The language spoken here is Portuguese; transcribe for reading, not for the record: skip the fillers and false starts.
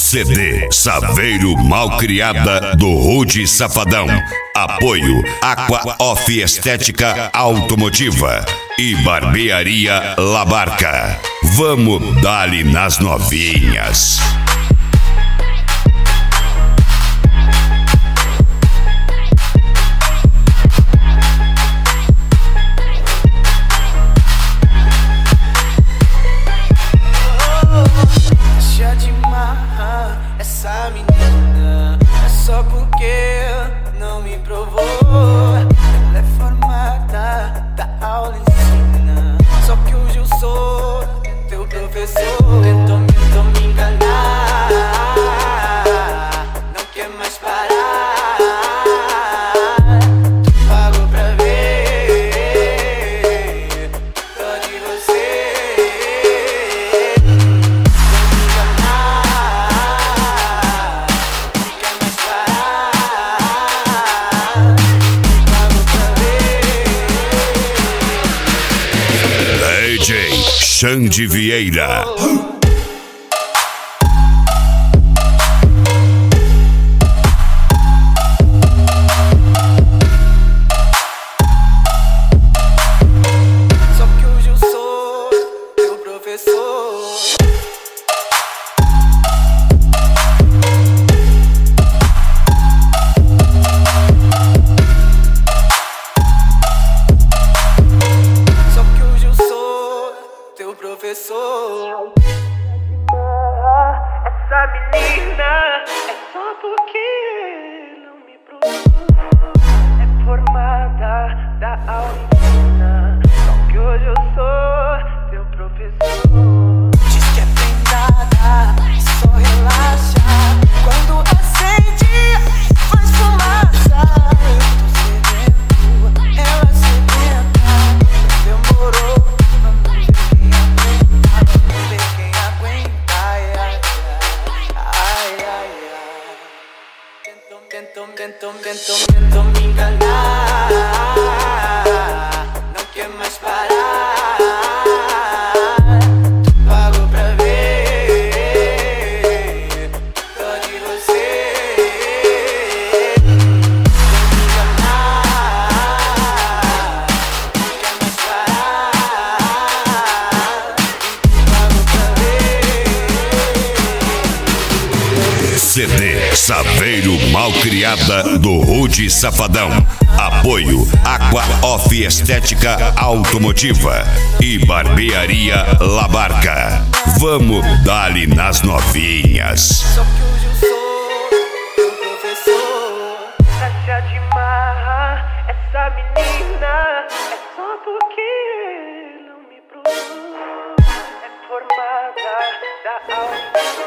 CD Saveiro Malcriada do Rude Safadão. Apoio Aqua Off Estética Automotiva e Barbearia La Barca. Vamos dar-lhe nas novinhas. Essa menina é só porque não me provou. Ela é formada da aula ensina, só que hoje eu sou teu professor. Tentou me enganar, não quer mais parar. Tu pagou pra ver, só de você. DJ Xande Vieira. Só que hoje eu sou teu professor. Professor, essa menina é só porque não me provou. É formada da aula ensina, só que hoje eu sou teu professor. Diz que é prendada, só relaxa. Quando acende, faz fumaça. Eu tô sedento, ela sedenta. Demorou. Tentou me enganar, não quer mais parar. Tu pagou pra ver, só de você. Tentou me enganar, não quer mais parar. Tu pagou pra ver. CD Saveiro Malcriada do Rude Safadão. Apoio Aqua Off Estética Automotiva e Barbearia La Barca. Vamos dar-lhe nas novinhas. Só que hoje eu sou teu professor. Pra te admirar, essa menina é só porque não me provou. É formada da aula.